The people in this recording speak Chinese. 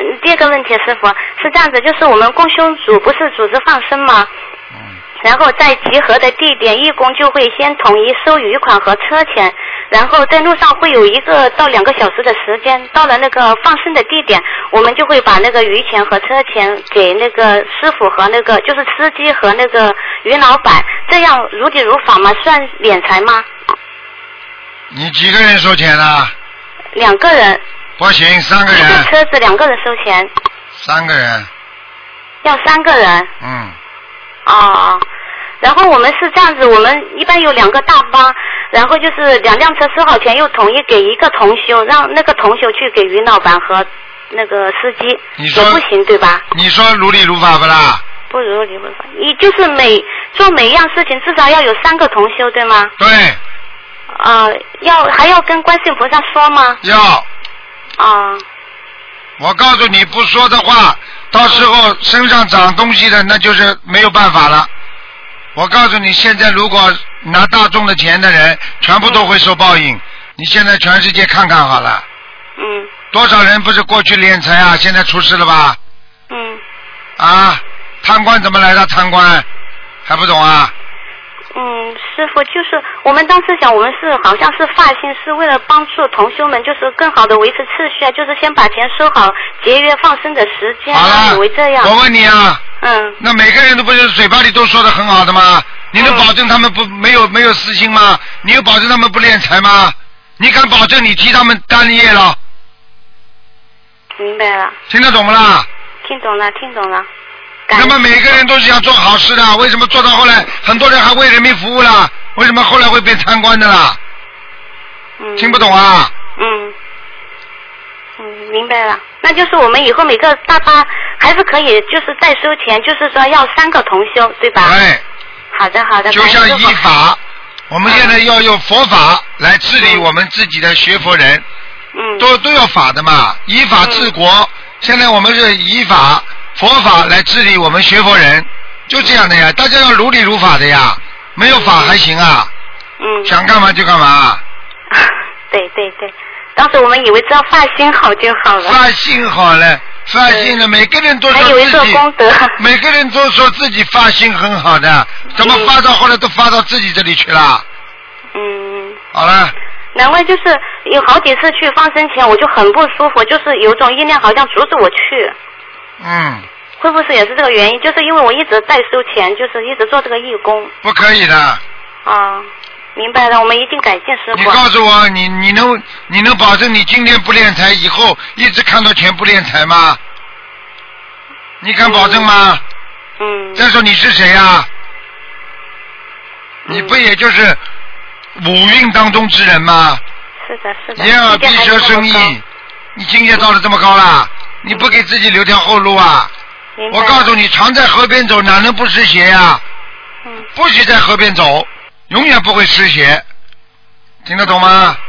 第二个问题，师傅是这样子，就是我们共修组不是组织放生吗？然后在集合的地点，义工就会先统一收余款和车钱，然后在路上会有1个到2个小时的时间。到了那个放生的地点，我们就会把那个余钱和车钱给那个师傅和那个就是司机和那个余老板，这样如理如法吗？算敛财吗？ 你几个人收钱啊 ？2个人。 不行，3个人。 一个车子2个人收钱。 3个人。 要3个人。 嗯。 哦。然后我们是这样子，我们一般有2个大巴，然后就是2辆车收好钱，又统一给一个同修，让那个同修去给余老板和那个司机，也不行对吧？ 你说如理如法不啦？ 不如理如法，你就是做每样事情至少要有3个同修对吗？ 对。 还要跟观世音菩萨说吗？ 要。我告诉你，不说的话，到时候身上长东西的，那就是没有办法了。我告诉你，现在如果拿大众的钱的人，全部都会受报应。你现在全世界看看好了。多少人不是过去敛财啊，现在出事了吧？贪官怎么来的？贪官还不懂啊？ 师傅，就是我们当时想，我们好像是发心，是为了帮助同修们，就是更好的维持秩序啊，就是先把钱收好，节约放生的时间。 好了， 以为这样。 我问你啊。那每个人都不是嘴巴里都说的很好的吗？你能保证他们没有私心吗？你有保证他们不敛财吗？你敢保证你替他们担业了？ 明白了。 听得懂不啦？ 听懂了。 那么每个人都是想做好事的，为什么做到后来很多人还为人民服务了？为什么后来会变贪官的啦？听不懂啊？ 明白了。那就是我们以后每个大巴还是可以，就是再收钱，就是说要3个同修，对吧？ 对。 好的。 就像依法，我们现在要用佛法来治理我们自己的学佛人，都要法的嘛，依法治国。现在我们是依法佛法来治理我们学佛人，就这样的呀，大家要如理如法的呀，没有法还行啊。想干嘛就干嘛。 对，当时我们以为只要发心好就好了。 发心好了，发心了，每个人都说自己，还以为做功德，每个人都说自己发心很好的，怎么发到后来都发到自己这里去了？好了。 难怪就是有好几次去放生前我就很不舒服，就是有种意念好像阻止我去。会不会也是这个原因？就是因为我一直在收钱，就是一直做这个义工。 不可以的。 明白了，我们一定改进师傅。 你告诉我，你能保证你今天不敛财，以后一直看到钱不敛财吗？你敢保证吗？再说你是谁呀？你不也就是五蕴当中之人吗？ 是的。 眼耳鼻舌身意，你境界到了这么高了，你不给自己留条后路啊？我告诉你，常在河边走，哪能不湿鞋呀？不许在河边走，永远不会湿鞋，听得懂吗？